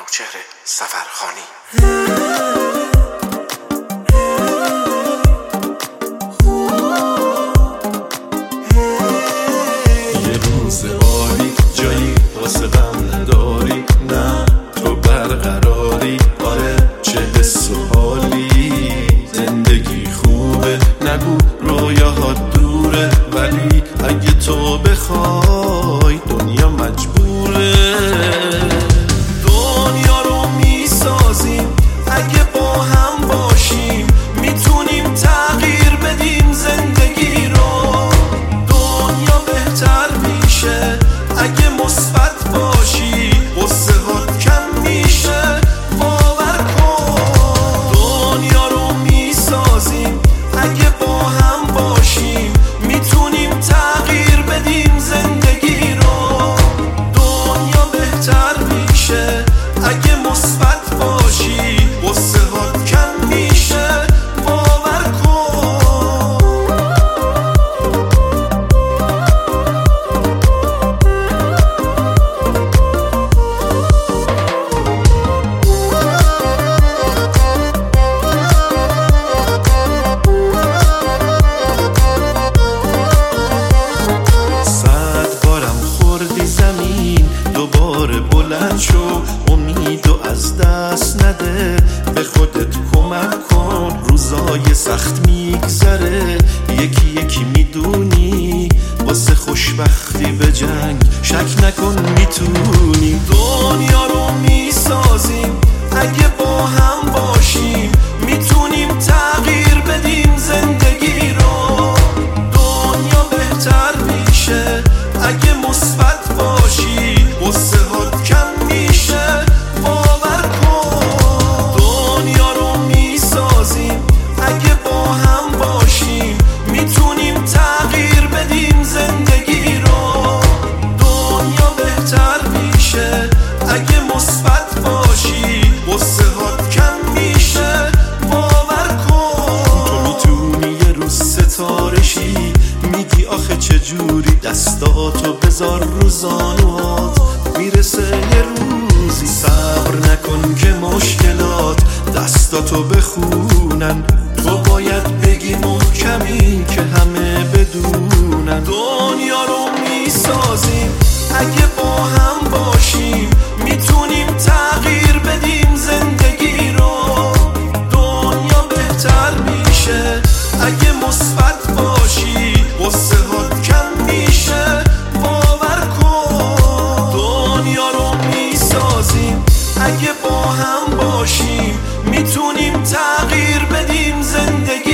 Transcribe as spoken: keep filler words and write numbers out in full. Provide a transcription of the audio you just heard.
منوچهر سفرخانی. یه روز عالی جایی واسه غم نداری، نه تو برقراری، آره چه حس و حالی. زندگی خوبه نگو رویاهات دوره، ولی اگه تو بخوای دنیا مجبوره. دنیا رو میسازیم اگه با هم باشیم، میتونیم تغییر بدیم زندگی رو. دنیا بهتر میشه اگه مثبت باشی، غصه هات کم میشه باور کن. دنیا رو میسازیم اگه با هم باشیم، میتونیم تغییر بدیم زندگی رو. دنیا بهتر میشه اگه مثبت باشی، غصه هات کم میشه باور کن. صد بارم خوردی زمین، دوباره بلند شو، امید و از دست نده، به خودت کمک کن. روزای سخت میگذره، یکی یکی میدونی، واسه خوشبختی به جنگ شک نکن میتونی. دنیا رو میسازیم اگه با هم باشیم، میتونیم تغییر بدیم زندگی رو. دنیا بهتر میشه اگه مثبت باشی، غصه هات کم میشه باور کن. دنیا رو میسازیم اگه با هم باشیم، میتونیم تغییر بدیم زندگی رو. دنیا بهتر میشه اگه مثبت باشی، غصه هات کم میشه باور کن. تو میتونی یه روز ستاره شی، میگی آخه چجوری، دستاتو بذار رو زانوات، میرسه یه روزی. صبر نکن که مشکلات دستاتو بخونن، تو باید بگی محکمی که همه بدونن. دنیا رو میسازیم اگه با هم باشیم، میتونیم تغییر بدیم زندگی رو. دنیا بهتر میشه اگه مثبت باشی، غصه هات کم میشه باور کن. دنیا رو میسازیم اگه با هم باشیم، میتونیم تغییر بدیم زندگی